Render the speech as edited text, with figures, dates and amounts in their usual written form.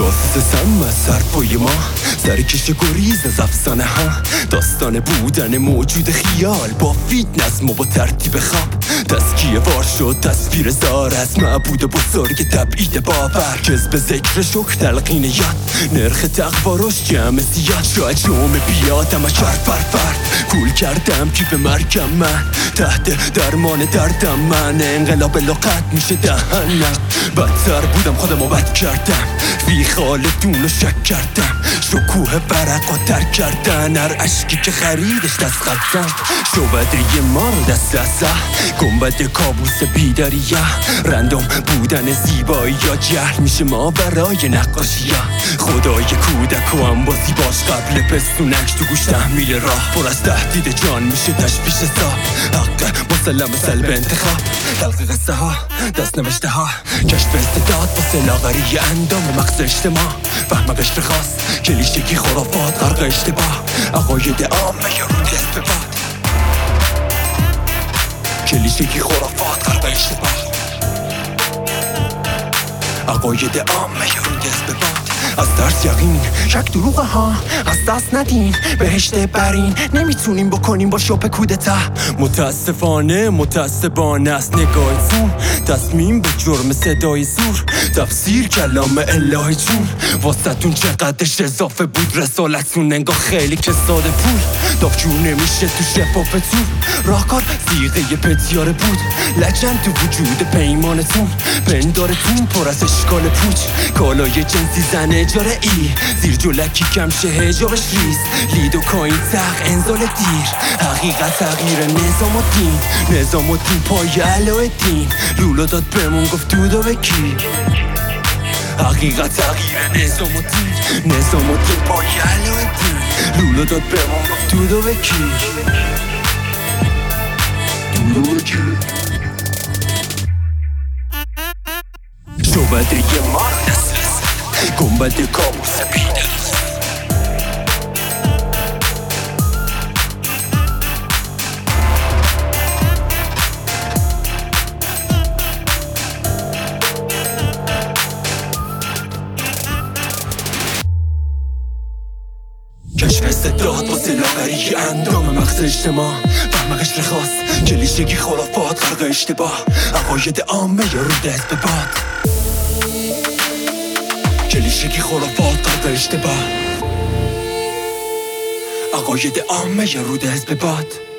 جاسوس سم از سرپای ما، سرکش گریز از افسانه ها، داستان بودن موجود خیال با فیتنس و با ترتیب خواب. تسکیه وار شد تصویر زار از معبود بزرگ تبعید باور، جذب ذکر شکر تلقین یاد، نرخ تقواروش جمع زیاد. شاید جمعه بیادم از فرد بر فرد، کول کردم کیف مرگم من، تحت درمان دردم من، انقلاب لغت میشه دهنم. بدتر بودم خودمو بد کردم، بی خالدون شک کردم، شکوه ورقا ترک کردن، هر عشقی که خریدش دست قدم. شعبده ما رو دست ازه، گنبد کابوس بیداریه، رندم بودن زیبایی یا جهل میشه ما برای نقاشیه. خدای کودک و هم بازی باش قبل پستونک تو گوش تحمیل راه، پر از تهدید جان میشه تشویش حساب. حق مسلم سلب انتخاب، خلق قصه ها دست نوشته ها، کشف استعداد واسه لاغری اندام مغز اجتماع، فهم قشر خاص کلیشگی خرافات غرق اشتباه، عقاید عامه یا رو دست به باد، کلیشگی خرافات غرق اشتباه، عقاید عامه یا رو دست به باد. از ترس یقین شک دروغه ها، از دست ندین بهشت برین، نمیتونیم بکنیم با شوپ کودتا. متاسفانه است نگاهتون، تصمیم به جرم صدای زور، تفسیر کلام الهی جون. واسهتون چقدرش اضافه بود رسالتون، انگار خیلی کساده پول، دافجور نمیشه تو شفافتون. راهکار سیغه پتیاره بود، لجن تو وجود پیمانتون، پندارتون پر از اشکال پوچ، کالای جنسی زن اجاره ای، زیر جلکی کم شه هجابش ریز، لید و کاین تق انزال دیر، حقیقت تغییر نظام و دین، نظام و دین پای علای دین، لولو داد بمون گفت دودو بکی. حقیقت تغییر نظام و دین، نظام و دین پای علای دین، لولو داد بمون گفت دودو بکی. دودو بکی شعبده ما رو دست گنبد کابوس بیداری، کشف استعداد واسه لاغری اندام مغز اجتماع، فهم قشر خاص کلیشگی خرافات غرق اشتباه، عقاید عامه یا رو دست به باد، کلیشگی خرافات غرق اشتباه، عقاید عامه یا رو دست به باد.